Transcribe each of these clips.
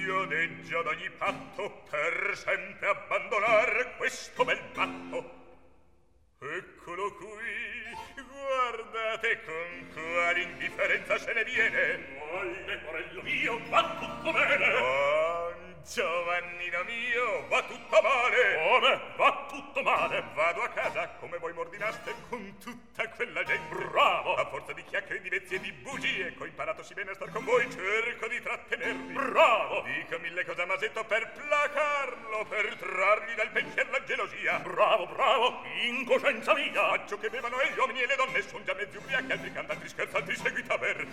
io deggio ad ogni patto per sempre abbandonar questo bel matto. Eccolo qui, guardate con quale indifferenza se ne viene. Molle, corello mio, va tutto bene. Oh, Giovannino mio, va tutto male. Come? Va tutto male. Vado a casa, come voi m'ordinaste, con tutta quella gente. Bravo. A forza di chiacchiere, di vezzi e di bugie, che ho imparato sì bene a star con voi, cerco di trattenervi. Bravo. Dico mille cose a Masetto per placarlo, per trargli dal pensier la gelosia. Bravo, bravo, in coscienza mia. Faccio che bevano e gli uomini e le donne son già mezzi ubriachi, altri canta, altri scherza, altri seguita per...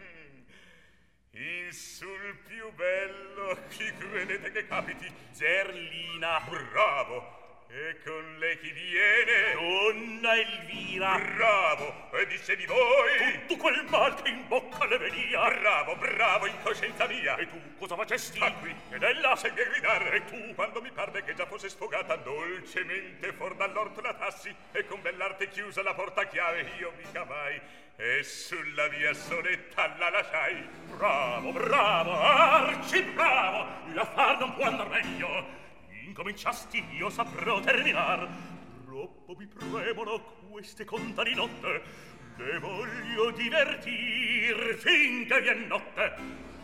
In sul più bello, chi credete che capiti? Zerlina. Bravo! E con lei chi viene? Donna Elvira. Bravo! E disse di voi? Tutto quel mal che in bocca le venia. Bravo, bravo, in coscienza mia. E tu cosa facesti? Sta qui. Ed ella segui a gridare. E tu? Quando mi parve che già fosse sfogata, dolcemente for dall'orto la tassi e con bell'arte chiusa la porta chiave io mi cavai e sulla via soletta la lasciai. Bravo, bravo, arci bravo. L'affar non può andar meglio. Incominciasti, io saprò terminar. Troppo mi premono queste conta di notte. Le voglio divertir finché vien notte.